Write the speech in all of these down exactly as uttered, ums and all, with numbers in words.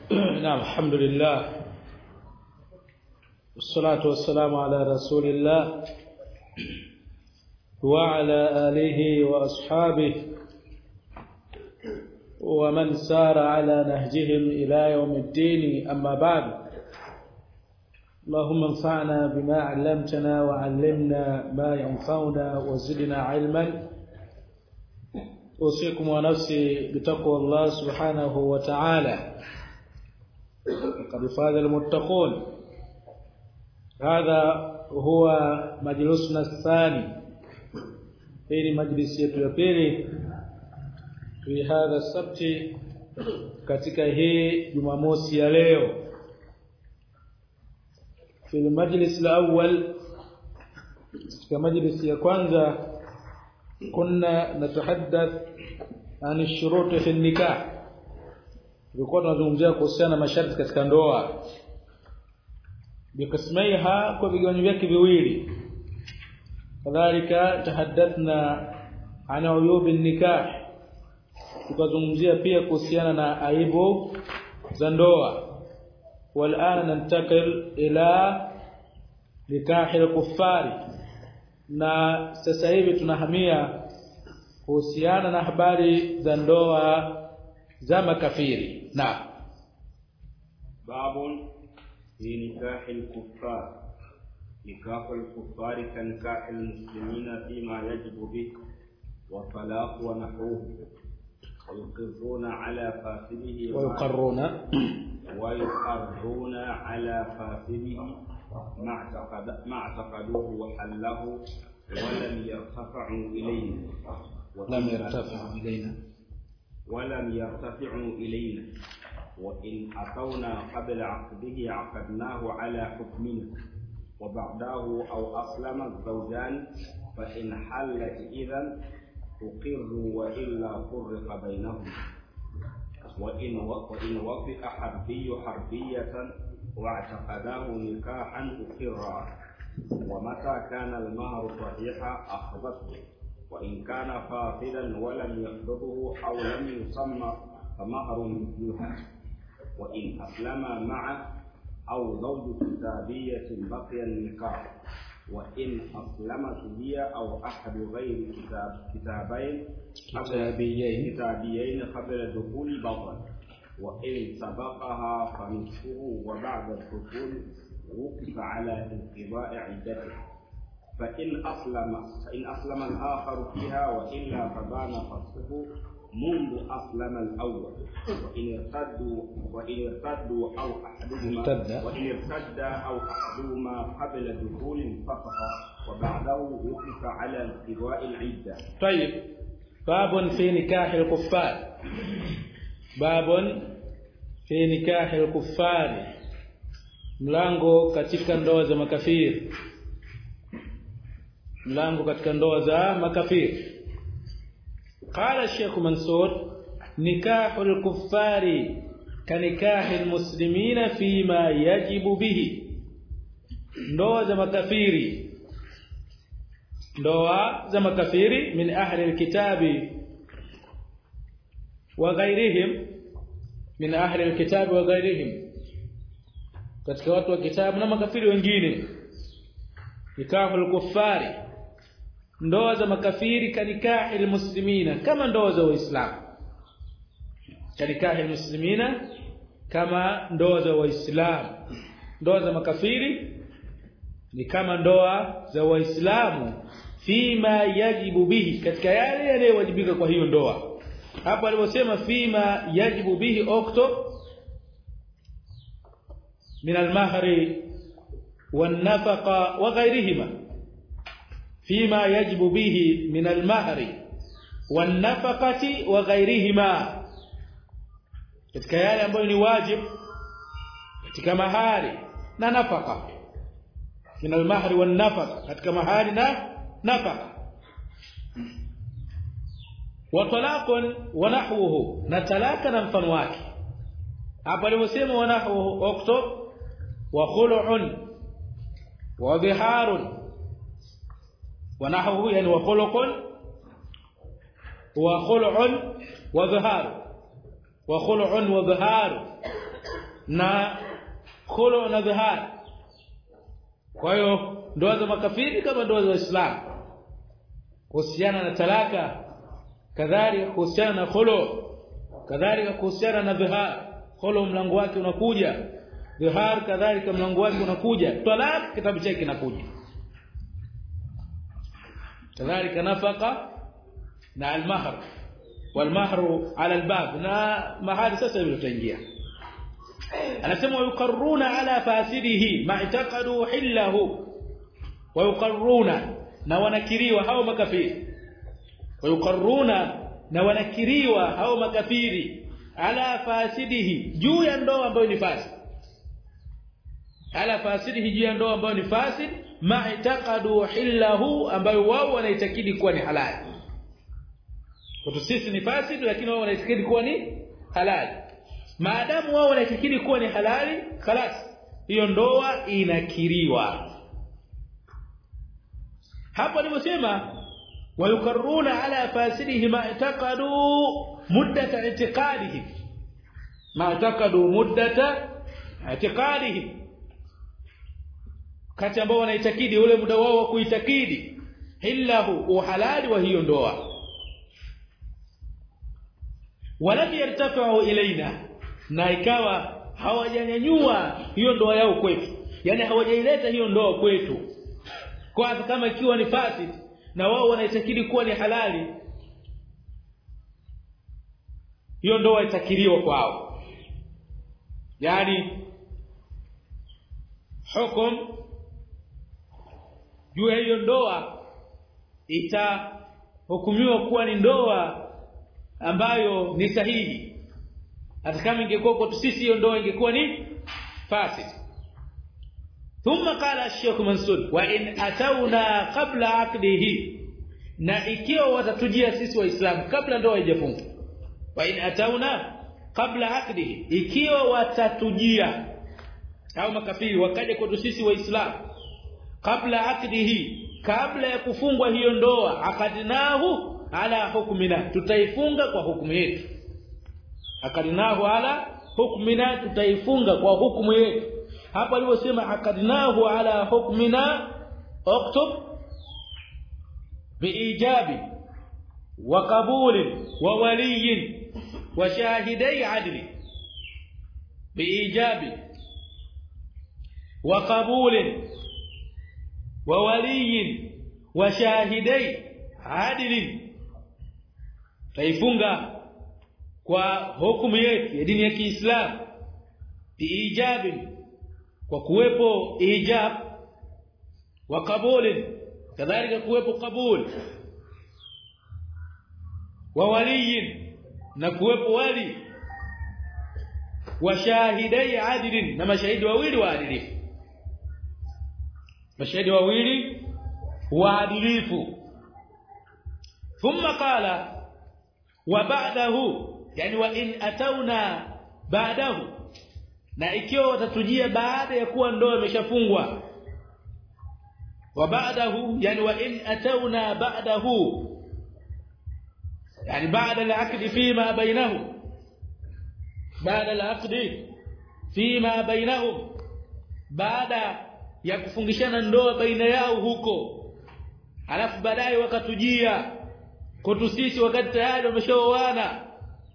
نعم الحمد لله والصلاة والسلام على رسول الله وعلى آله وأصحابه ومن سار على نهجهم إلى يوم الدين. أما بعد، اللهم انفعنا بما علمتنا وعلمنا ما ينفعنا وزدنا علما. أوصيكم ونفسي بتقوى الله سبحانه وتعالى، قد فاز المتقون. هذا هو مجلسنا الثاني، هي مجلس yetu ya pili في هذا السبت katika hii Jumamosi ya leo. في المجلس الأول katika majlisi ya kwanza كنا نتحدث عن الشروط في النكاح. Tulikuwa tunazungumzia kuhusiana na masharti katika ndoa. Bikasmaiha, kwa vigawanyo vyake viwili. Kadhalika tahaddathna an uyub an-nikah. Tukazungumzia pia kuhusiana na aibu za ndoa. Wal'ana nantakil ila nikah al-kuffari. Na sasa hivi tunahamia kuhusiana na habari za ndoa za makafiri. Na babun fi nikah al-kuffar. Nikah al-kuffar ka nikah al-muslimina fima yajibu bih wa talaq wa nahwuhu. ويقرون على فاسده ويقرون ويقرون على فاسده ما اعتقد ما اعتقدوه وحله ولم يرتفعوا إلينا ولم يرتفعوا إلينا ولم يرتفعوا إلينا وإن أتونا قبل عقده عقدناه على حكمنا وبعده أو أسلم الزوجان فإن حلت إذن أقروا وإلا فرق بينهم وإن وإن وافق حربي حربية واعتقداه نكاحا أقرا ومتى كان المهر صحيحا أخذته وإن كان فاصلا ولم يقبضه أو لم يسمى فمهر مثلها وإن أسلم معه أو زوج كتابية بقي النكاح وإن أسلمت هي أو أحد غير كتاب كتابين كتابيين كتابيين قبل دخول بطل وإن سبقها فنصفه وبعد الدخول وقف على انقضاء عدته فإن أسلم فإن أسلم الآخر فيها وإلا فبان فصفه منذ أسلم الأول وإن ارتدوا وإن ارتدوا أو أحدهما وإن ارتد أو أحدهما قبل دخول فسخ وبعده وقف على انقضاء العدة. طيب، باب في نكاح الكفار. باب في نكاح الكفار. Mlango katika ndoa za makafiri. Mlango katika ndoa za makafiri. قال الشيخ منصور: نكاح الكفار كنكاح المسلمين فيما يجب به. ndoa za makafiri ndoa za makafiri min ahli alkitabi wa ghayrihim min ahli alkitabi wa ghayrihim, katika watu wa kitabu na makafiri wengine. nikahul kuffari, ndoa za makafiri kanikahi almuslimina, kama ndoa za waislamu. kanikahi almuslimina, kama ndoa za waislamu. ndoa za makafiri ni kama ndoa za waislamu fima yajibu bihi, katika yale yanayowajibika kwa hiyo ndoa. Hapo aliposema fima yajibu bihi okto min almahri والنفقه وغيرهما. فيما يجب به من المهر والنفقه وغيرهما, katika yale ambayo ni wajib katika mahari na nafaka. min almahri wan nafaqa, katika mahari na nafaka. wa talaqun wa nahwuhu, na talaka na mfano wake. hapa aliposema wa nahwuhu okto wa khulu'un wa biharun wa nahwuhu, yani wa khuluqun wa khulu'un wa biharun wa khulu'un wa biharun, na khulu na dhihar. Kwa hiyo ndoa za makafiri kama ndoa za Waislamu. Kuhusiana na talaka, kadhalika kuhusiana na khulu, kadhalika kuhusiana na dhihar. Khulu mlango wake unakuja, dhihar kadhalika mlango wake unakuja, talaq kitabu chake kinakuja. kadhalika nafaqa na al-mahr wal-mahru ala al-bab, na mahari sasa hivi tutaingia. Anasema yuqarruna ala fasidihi ma'taqadu hillahu, wa yuqarruna na wanakiriwa hao makafiri, wa yuqarruna na wanakiriwa hao makafiri ala fasidihi, juu ya ndoa ambayo ni fasid, ala fasidihi, juu ya ndoa ambayo ni fasid, ma'taqadu hillahu, ambayo wao wanaitakidi kuwa ni halali. Kwa sisi ni fasid lakini wao wanaitakidi kuwa ni halali. Maadamu wao wanaitakidi kuwa ni halali, خلاص hiyo ndoa inakiriwa. Hapo nimesema wayukarruna ala fasidihi ma'taqadu muddata i'tiqadihi, ma'taqadu muddata i'tiqadihi, kati ambao wanaitakidi ule muda wao wa kuitakidi hillahu, uhalali wa hiyo ndoa. Walam yartafa'u ilaina, na ikawa hawajanyanyua hiyo ndoa yao kwetu, yani hawajaileta hiyo ndoa kwetu. Kwa kama ikiwa ni fasid na wao wanaitakidi kuwa ni halali, hiyo ndoa itakiriwa kwao. Yani hukum juu ya hiyo ndoa itahukumiwa kuwa ni ndoa ambayo ni sahihi, hata kama ingekuwa kwa sisi hiyo ndoa ingekuwa ni fasid. Thumma qala Sheikh Mansur, wa in atawna qabla aqdihi, na ikiwa watatujia sisi waislamu kabla ndoa haijafungwa. Wa in atawna qabla aqdihi, ikiwa watatujia au makafiri wakaja kwa sisi waislamu kabla aqdihi, kabla ya kufungwa hiyo ndoa, akadnahu ala hukmina, tutaifunga kwa hukumu yetu. Akadnahu ala hukmina, tutaifunga kwa hukumu yetu. Hapa aliposema akadnahu ala hukmina, uktub biijabi wa qabul wa waliy wa shahidai adli, biijabi wa qabul wa waliy wa shahidai adli, taifunga kwa hukumu yetu ya dini ya Kiislamu. Biijabi, kwa kuwepo ijab, wa qabul, kadhalika kuwepo qabul, wa waliy, na kuwepo wali, wa shahidai adilin, na mashahidi wawili waadilifu, mashahidi wawili waadilifu. Thumma qala wa ba'dahu, yani wa in atawna ba'dahu, na ikiwa watatujia baada ya kuwa ndoa imeshafungwa. Wa ba'dahu, yani wa in atawna ba'dahu, yani baada al-aqd fima bainahum, baada al-aqd fima bainahum, baada ya kufungishana ndoa baina yao huko, alafu baadaye wakatujia kwetu sisi wakati tayari wameshaoana.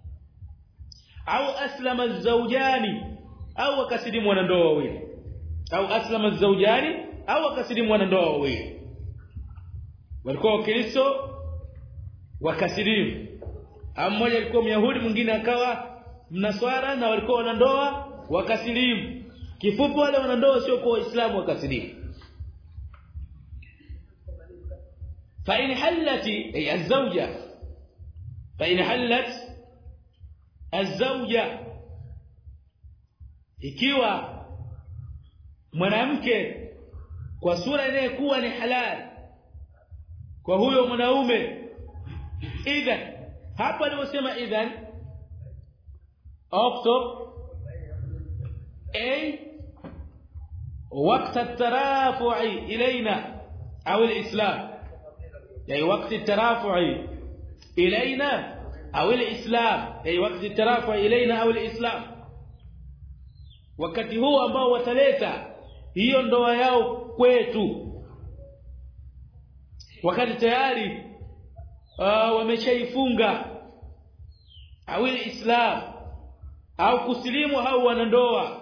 Au aslama az-zawjani, au wakasilimu wanandoa wawili, au aslama az-zawjani, au wakasilimu wanandoa wawili, walikuwa Wakristo wakasilimu, au mmoja alikuwa Myahudi mwingine akawa Mnaswara, na walikuwa wanandoa wakasilimu. Kifupi wale wanandoa sio kwa Waislamu wakasilimu. fa in halati ay az-zawja, fa in halat az-zawja, ikiwa mwanamke kwa sura inayokuwa ni halali kwa huyo mwanaume, idhan, hapa aliposema idhan, اكتب اي وقت الترافع الينا او الاسلام، يعني وقت الترافع الينا او الاسلام، يعني وقت الترافع الينا او الاسلام. wakati huu ambao wataleta hiyo ndoa yao kwetu, wakati tayari uh, wameshaifunga au Islam au kusilimu au wanandoa,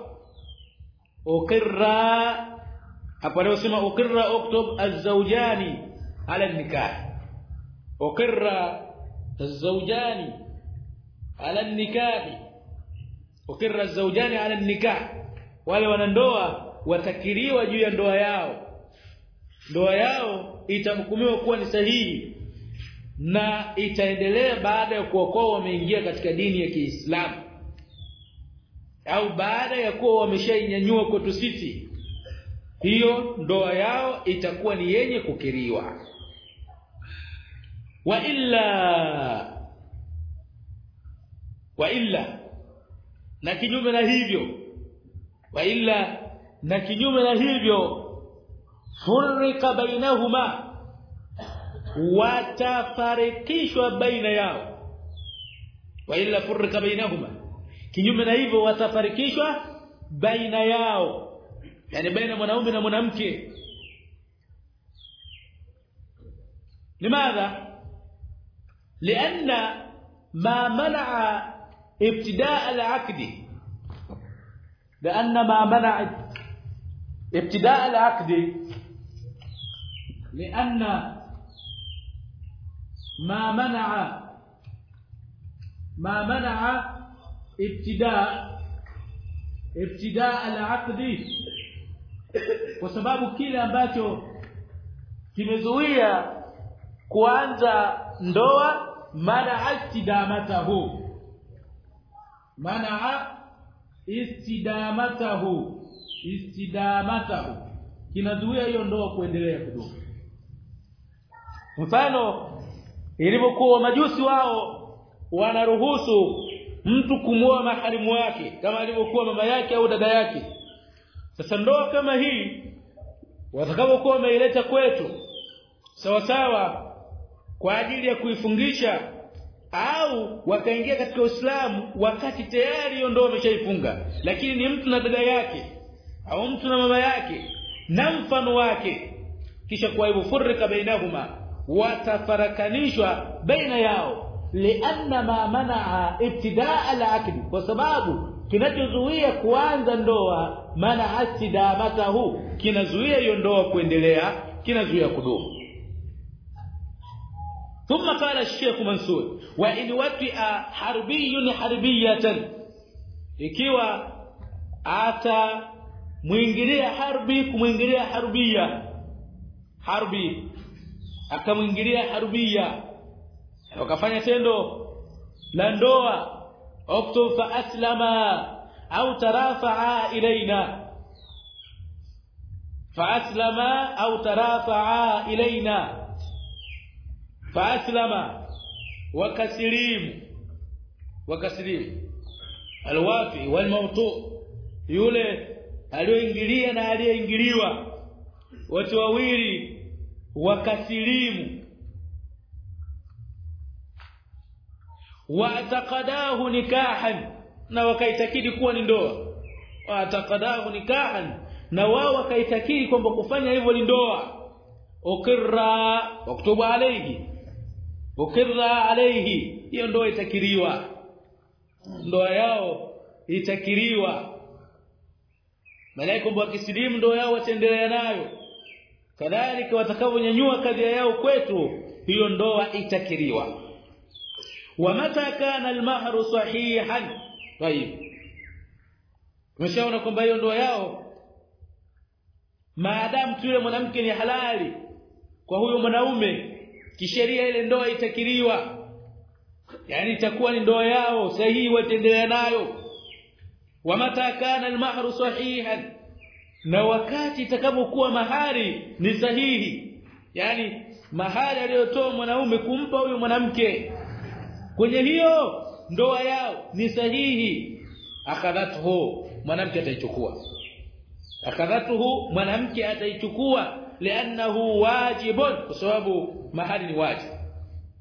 ukirra hapo leo sema ukirra uktub az-zawjani ala an-nikah, ukirra az-zawjani ala an-nikah, ukirra az-zawjani ala an-nikah, wale wanandoa watakiriwa juu ya ndoa yao, ndoa yao itamhukumiwa kuwa ni sahihi na itaendelea baada ya kuwa wameingia katika dini ya Kiislamu au baada ya kuwa wameshainyanyua kwetu sisi, hiyo ndoa yao itakuwa ni yenye kukiriwa. Wa illa wa illa na kinyume na hivyo, wa illa na kinyume na hivyo, furika bainahuma, watafarikishwa baina yao. Wa illa furika bainahuma, kinyume na hivyo watafarikishwa baina yao, yani baina mwanaume na mwanamke. limadha lianna ma manaa ibtidaa al-aqd lianna ma manaa ibtidaa al-aqd lianna ما منع ما منع ابتداء ابتداء العقد, kwa sababu kile ambacho kimezuia kuanza ndoa, mana istidamatahu, mana istidamatahu istidamatahu kinazuia hiyo ndoa kuendelea kudumu. Mfano, ilipokuwa majusi wao wanaruhusu mtu kumwoa maharimu wake kama alivyokuwa mama yake au dada yake, sasa ndoa kama hii watakapokuwa wameileta kwetu sawa sawa kwa ajili ya kuifungisha au wakaingia katika Uislamu wakati tayari hiyo ndoa wameshaifunga, lakini ni mtu na dada yake au mtu na mama yake na mfano wake, kisha kwa hivyo furika bainahuma, watafarakanishwa baina yao, lianna ma manaa ibtidaa al-aqd, kwa sababu kinachozuia kuanza ndoa mana istidamatahu, kinazuia hiyo ndoa kuendelea, kinazuia kudumu. ثم قال الشيخ منصور وإن وطئ حربي حربية, ikiwa ata muingilia harbi kumuingilia harbia, harbi akamwingilia harbia wakafanya tendo la ndoa, uktub fa aslama au tarafa'a ilaina, fa aslama au tarafa'a ilaina, fa aslama wakasilimu, wakasilimu alwafi walmawtu, yule aliyoingilia na aliyeingiliwa, watu wawili wakasilimu, waataqadahu nikahan, na wakaitakidi kuwa ni ndoa, waataqadahu nikahan, na wao wakaitakidi kwamba kufanya hivyo ni ndoa. ukirra waktubu alayhi, ukirra alayhi, hiyo ndoa itakiriwa, ndoa yao itakiriwa. malaika wakisilimu ndoa yao wataendelea nayo, kadhalika watakaponyanyua kadhia yao kwetu, hiyo ndoa itakiriwa. wa mata kana al-mahru sahihan, tayib, tumeshaona kwamba hiyo ndoa yao maadamu yule mwanamke ni halali kwa huyo mwanaume, kisheria ile ndoa itakiriwa, yani itakuwa ni ndoa yao sahihi, wataendelea nayo. wa mata kana al-mahru sahihan, na wakati itakapokuwa mahari ni sahihi, yani mahari aliyotoa mwanaume kumpa huyo mwanamke, kwenye hiyo ndoa yao ni sahihi, akadhathu, mwanamke ataichukua, akadhathu, mwanamke ataichukua, lianahu wajibun, kwa sababu mahari ni wajibu,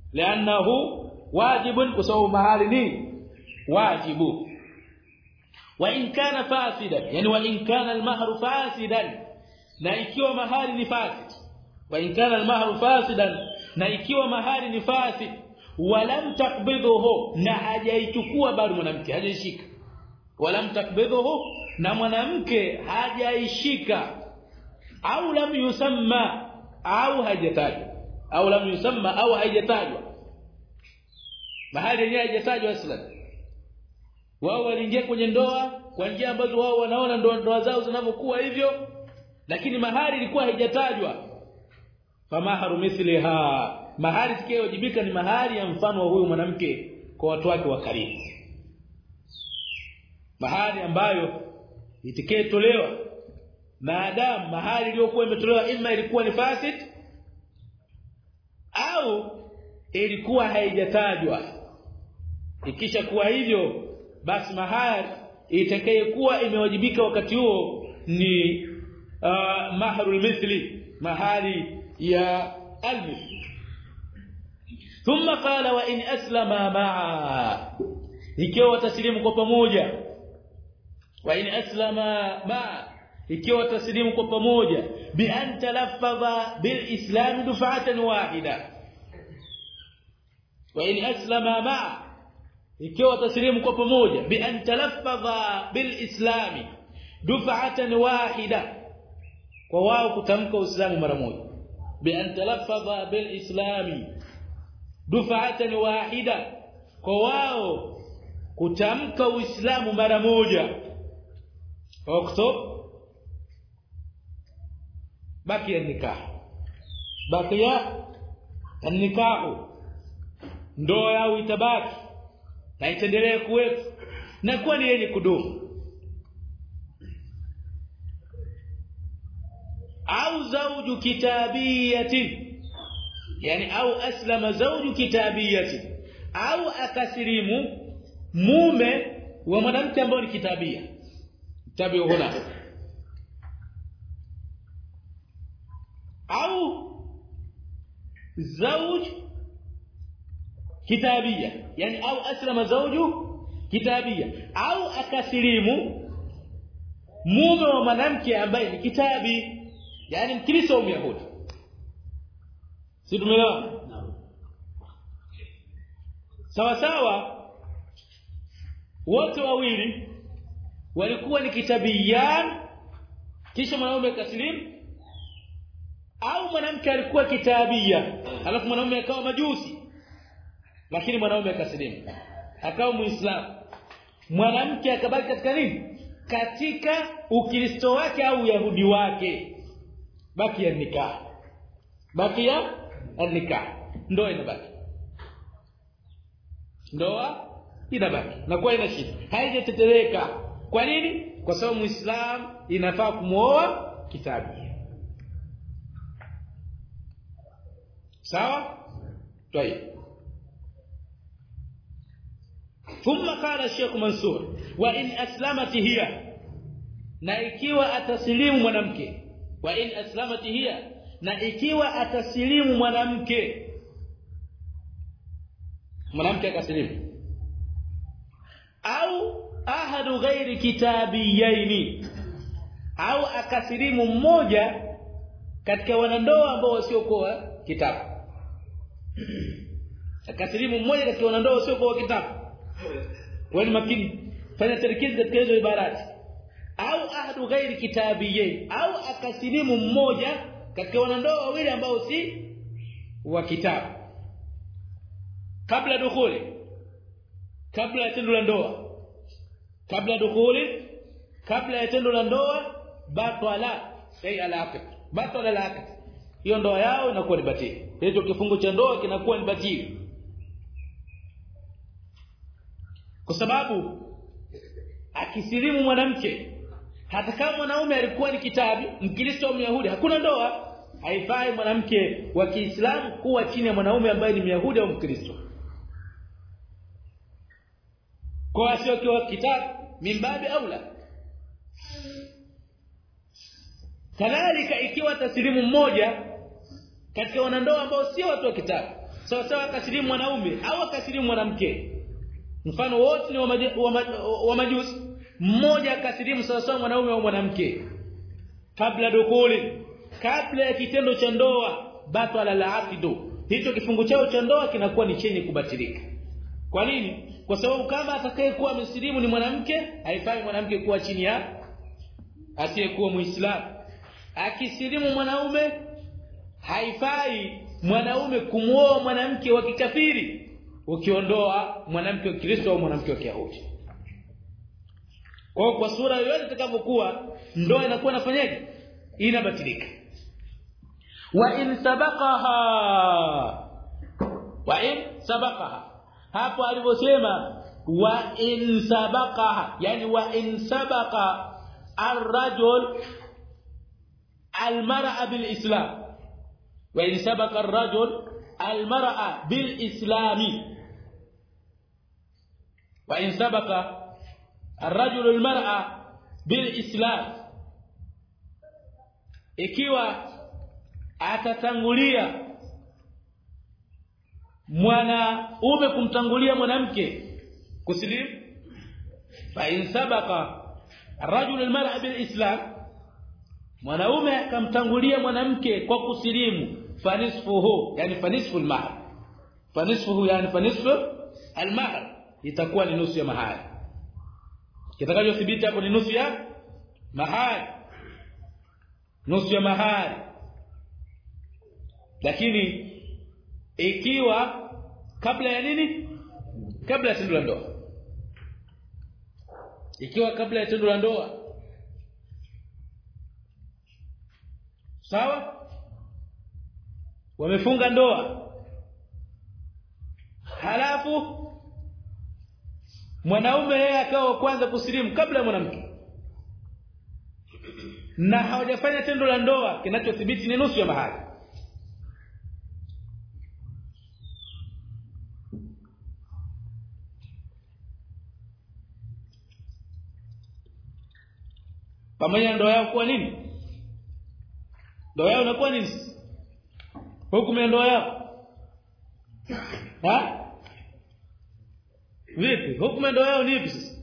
lianahu wajibun, kwa sababu mahari ni wajibu. wa in kana fasidan yani wa in kana al-mahru fasidan na ikiwa mahari ni fasid wa in kana al-mahru fasidan na ikiwa mahari ni fasid walam takbidhuhu na hajaichukua bado mwanamke hajaishika walam takbidhuhu na mwanamke hajaishika au lam yusamma au hajatajwa au lam yusamma au hajatajwa mahali yenyewe hajatajwa aslan wao waliingia kwenye ndoa kwa njia ambazo wao wanaona ndoa ndoa zao zinavyokuwa hivyo lakini mahali ilikuwa haijatajwa famaharu mithliha mahali itakayowajibika ni mahali ya mfano wa huyu mwanamke kwa watu wake wa karibu mahali ambayo itakayetolewa maadamu mahali iliyokuwa imetolewa ima ilikuwa ni fasid au ilikuwa haijatajwa ikisha kuwa hivyo basi mahari itakayekuwa imewajibika wakati huo ni uh, mahrul mithli mahari ya almithli thumma qala wa in aslama ma'a ikiwa wataslimu kwa pamoja wa in aslama ma'a ikiwa wataslimu kwa pamoja bi an talaffadha bil islam duf'atan wahida wa in aslama ma'a ikiwa wataslimu kwa pamoja bi an talaffadha bil islam duf'atan wahida kwa wao kutamka uislamu mara moja bi an talaffadha bil islam duf'atan wahida kwa wao kutamka uislamu mara moja oktob bakia nikah bakia nikah ndoa yao itabaki na itaendelea kuwepo na kuwa ni yenye kudumu au zawju kitabiyati yani au aslama zawju kitabiyati au akasilimu mume wa mwanamke ambaye ni kitabia tabi huna au zawj kitabia yani au aslama zawju kitabia au akasilimu mume wa mwanamke ambaye ni kitabi yani mkristo au myahudi si tumeelewa sawa sawa wote wawili walikuwa ni kitabiyan kisha mwanaume akasilimu au mwanamke alikuwa kitabia alafu mwanaume akawa majusi lakini mwanaume akasilimu akawa muislamu mwanamke akabaki katika nini katika ukristo wake au uyahudi wake baki ya nikah baki ya nikah ndoa inabaki ndoa inabaki na kwa ina shida haijatetereka kwa nini kwa sababu muislamu inafaa kumuoa kitabi sawa طيب ثم قال الشيخ منصور وان اسلمت هي na ikiwa atasilimu mwanamke wa in aslamat hiya na ikiwa atasilimu mwanamke mwanamke akasilimu au ahadu ghairi kitabiyaini au akasilimu mmoja katika wanandoa ambao wasiokuwa kitabu akasilimu mmoja katika wanandoa wasiokuwa kitabu wani makini fanya tarkizi katika hizo ibarati au ahadu ghairi kitabiyin au akasilimu mmoja katika wanandoa wawili ambao si wa kitabu kabla dukhuli kabla ya tendo la ndoa kabla dukhuli kabla ya tendo la ndoa batala ay alaqd batala alaqd hiyo ndoa yao inakuwa ni batili hicho kifungo cha ndoa kinakuwa ni batili kwa sababu akisilimu mwanamke hata kama mwanaume alikuwa ni kitabi mkristo au myahudi hakuna ndoa haifai mwanamke wa Kiislamu kuwa chini ya mwanaume ambaye ni myahudi au mkristo kwa sio kwa kitabu mimbabi aula kadhalika ikiwa taslimu mmoja katika wanandoa ambao sio watu wa kitabu sawa sawa akasilimu mwanaume au akasilimu mwanamke mfano wote ni wa majusi mmoja akasilimu sawa sawa mwanaume au mwanamke kabla dukuli kabla ya kitendo cha ndoa batala al-aqdu hicho kifungu chao cha ndoa kinakuwa ni chenye kubatilika. Kwa nini? Kwa sababu kama atakayekuwa msilimu ni mwanamke haifai mwanamke kuwa chini ya asiyekuwa muislamu. Akisilimu mwanaume haifai mwanaume kumuoa mwanamke wa kikafiri ukiondoa mwanamke wa Kristo au mwanamke wa Kiyahudi. Kwa kwa sura yoyote itakavyokuwa ndoa inakuwa inafanyaje? Inabatilika. Wa in sabaqaha wa in sabaqaha hapo alivyosema wa in sabaqaha yani wa in sabaqa ar-rajul al-mar'a bil-islam wa in sabaqa ar-rajul al-mar'a bil-islami wa in sabaqa ar-rajul al-mar'a bil-islam ikiwa atatangulia mwanaume kumtangulia mwanamke kusilimu fa in sabaqa ar-rajul al-mar'a bil-islam mwanaume akamtangulia mwanamke kwa kusilimu fanisfuhu yani fanisfu al-mahr fanisfuhu yani fanisfu al-mahr itakuwa ni nusu ya mahari kitakachothibiti hapo ni nusu ya mahari nusu ya mahari. Lakini ikiwa kabla ya nini? Kabla ya tendo la ndoa. Ikiwa kabla ya tendo la ndoa. Sawa? Wamefunga ndoa. Halafu mwanaume yeye akawa kwanza kusilimu kabla ya mwanamke. Na hawajafanya tendo la ndoa kinachothibiti ni nusu ya mahari. Pamoja ndoa yao kwa nini? Ndoa yao inakuwa nini? Hukumu ya ndoa yao. Ha? Vipi? Hukumu ya ndoa yao ni ipi sasa?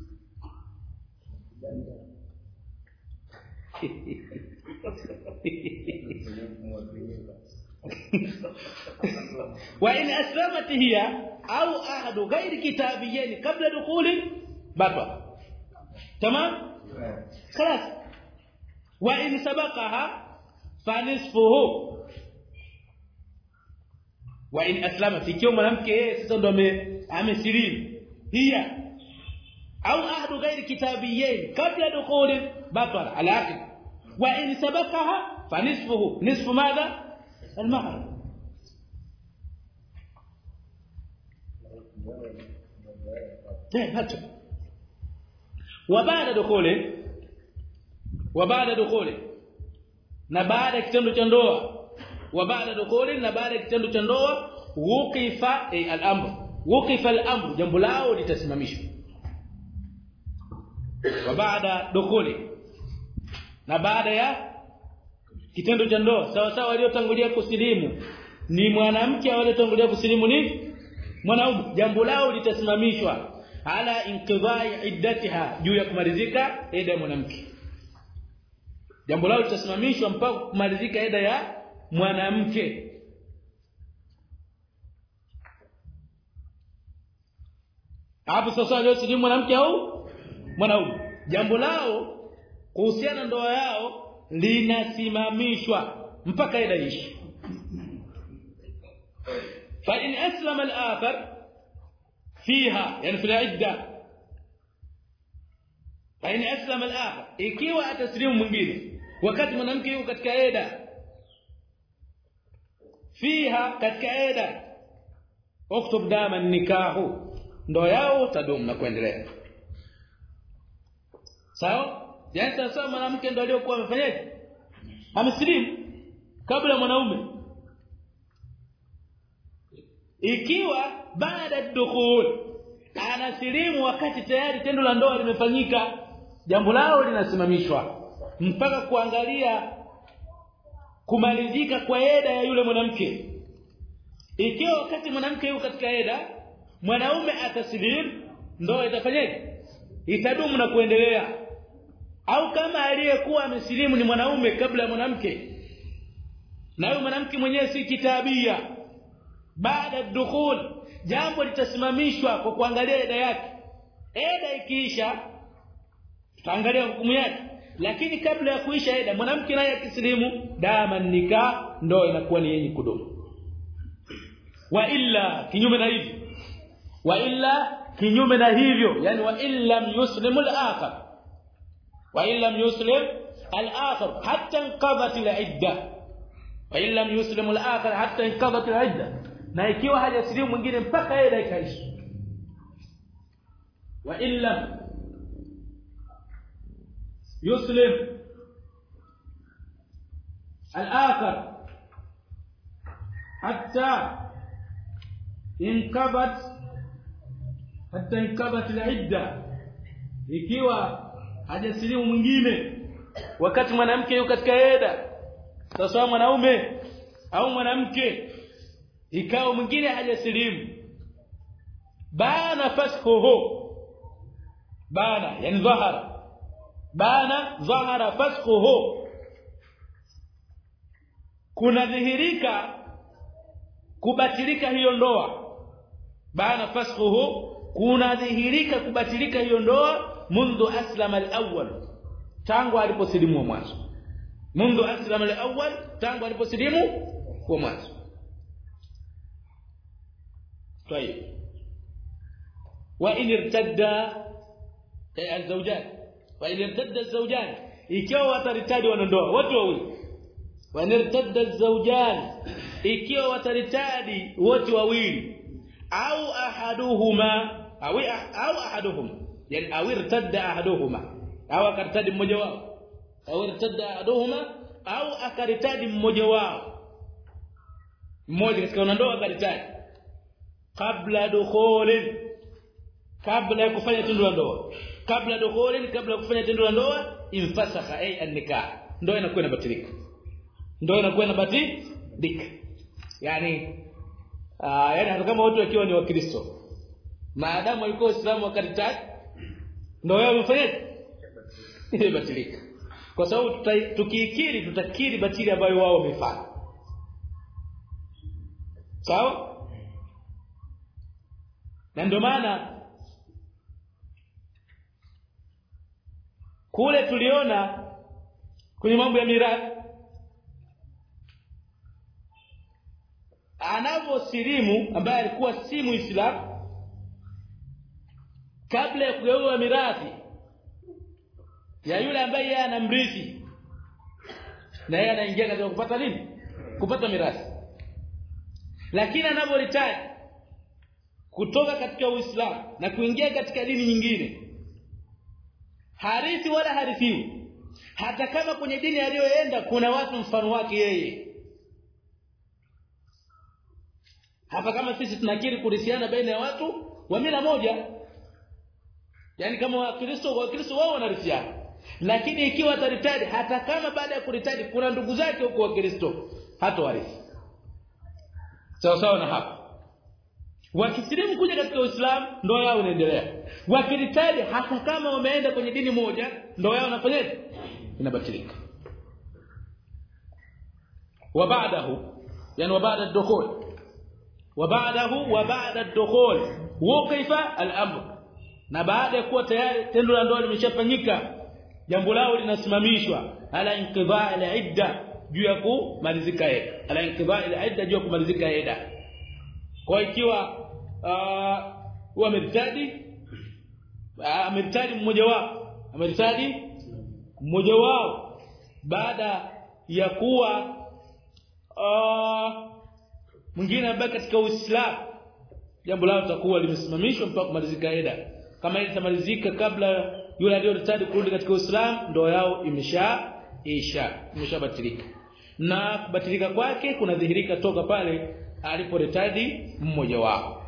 Wa in aslamat hiya au ahadu ghairi kitabiyin kabla dukhuli batwa. Tamam? خلاص وان سبقها فنصفه وان اسلمت ikiwa mwanamke yeye sasa ndo amesilimu hiya au ahdu ghairi kitabiyin kabla dukhuli batala al-aqd wa in sabaqaha fanisfuhu nisfu madha al-mahr hata وبعد دخوله وبعد دخوله na baada ya kitendo cha ndoa وبعد دخوله na baada ya kitendo cha ndoa wuqifa al-amr wuqifa al-amr jambo lao litasimamishwa وبعد دخوله na baada ya kitendo cha ndoa sawa sawa waliotangulia kusilimu ni mwanamke au waliotangulia kusilimu ni mwanaume jambo lao litasimamishwa ala inqidai iddatiha juu ya kumalizika eda ya mwanamke jambo lao litasimamishwa mpaka kumalizika eda ya mwanamke hapo sasa leo si mwanamke au mwanaume jambo lao kuhusiana ndoa yao linasimamishwa mpaka eda ishi fa in aslama al-akhar فيها يعني في العده فإن أسلم الآخر ikiwa ataslimu mwingine wakati mwanamke yuko katika eda fiha katika eda uktub dama nikahu ndoa yao tadumu na kuendelea sawa yani sasa mwanamke ndio aliyokuwa amefanyaje ameslimu kabla mwanaume ikiwa baada ya dukhul anasilimu wakati tayari tendo la ndoa limefanyika jambo lao linasimamishwa mpaka kuangalia kumalizika kwa eda ya yule mwanamke ikiwa wakati mwanamke yuko katika eda mwanaume atasilimu ndoa itafanyaje itadumu na kuendelea, au kama aliyekuwa amesilimu ni mwanaume kabla ya mwanamke na huyo mwanamke mwenyewe si kitabia, baada dukhul jambo litasimamishwa kwa kuangalia eda yake. Eda ikiisha tutaangalia hukumu yake, lakini kabla ya kuisha eda mwanamke naye akisilimu dama nikah ndoa inakuwa ni yenye kudumu. Wa illa kinyume na hivyo, wa illa kinyume na hivyo, yani wa illam yuslimu al-akhar, wa illam yuslim al-akhar hatta inqadat al-idda, wa illam yuslimu al-akhar hatta inqadat al-idda, na ikiwa hajasilimu mwingine mpaka eda ikaisha. Wa illam yuslim al-akhar hatta inqabat hatta inqabat al-idda, ikiwa hajasilimu mwingine wakati mwanamke yuko katika eda. Sasa mwanaume au mwanamke ikawa mwingine hajasilimu, bana fasquhu, bana yani dhahara, bana dhahara fasquhu, kuna dhihirika kubatilika hiyo ndoa. Bana fasquhu, kuna dhihirika kubatilika hiyo ndoa mundu aslama al-awwal, tangu aliposilimu mwanzo. Mundu aslama al-awwal, tangu aliposilimu kwa mwanzo. طيب وان ارتد الزوجان وان ارتد الزوجان, ikiwa wataritadi wanandoa watu wawili, وان ارتد الزوجان, ikiwa wataritadi wote wawili, au ahaduhuma au au ahaduhum, yani au irtadda ahaduhuma, au akaritadi mmoja wao, au irtadda ahaduhuma au akaritadi mmoja wao, mmoja katika wanandoa akaritadi kabla dukhulin, kabla ya kufanya tendo la ndoa, kabla dukhulin, kabla ya kufanya tendo la ndoa, infasakha ay an-nikah, ndoa inakuwa inabatilika, ndoa inakuwa inabatilika. Yani ah yani hata kama watu wakiwa ni wakristo, maadamu walikuwa waislamu wakati ndoa yao imefanyaje, imebatilika, kwa sababu tukiikiri tutakiri batili ambayo wao wamefanya. Sawa? Na ndio maana kule tuliona kwenye mambo ya mirathi, anavyosilimu ambaye alikuwa si Muislamu, kabla ya kugawa mirathi ya yule ambaye yeye anamrithi, na yeye anaingia katika kupata nini, kupata mirathi. Lakini anaporitaji kutoka katika Uislamu na kuingia katika dini nyingine, harithi wala harithiwi, hata kama kwenye dini aliyoenda kuna watu mfano wake yeye. Hapa kama sisi tunakiri kurithiana baina ya watu wa mila moja, yani kama Wakristo wa Kristo wao wanarithiana, lakini ikiwa taritadi, hata kama baada ya kuritadi kuna ndugu zake huko wa Kristo, hata warithi. Sawa sawa na hapa. Wakisilimu kuja katika Uislamu, ndoa yao inaendelea. Wakiritadi, hata kama wameenda kwenye dini moja, ndoa yao inafanyaje, inabatilika. Wa baadahu, yani wa baada ad-dukhul, wa baadahu wa baada ad-dukhul waqifa al-amr, na baada ya kuwa tayari tendo la ndoa limeshafanyika, jambo lao linasimamishwa, ala inqidha al-idda, juu ya kumalizika eda, ala inqidha al-idda, juu ya kumalizika eda. Kwa ikiwa uh, wamertadi amertadi mmoja wao amertadi mmoja wao baada ya kuwa uh, mwingine abaki katika Uislamu, jambo lao litakuwa limesimamishwa mpaka kumalizika eda. Kama ile itamalizika kabla yule aliyortadi kurudi katika Uislamu, ndoa yao imesha isha imeshabatilika, na kubatilika kwake kunadhihirika toka pale aliporetadi mmoja wao.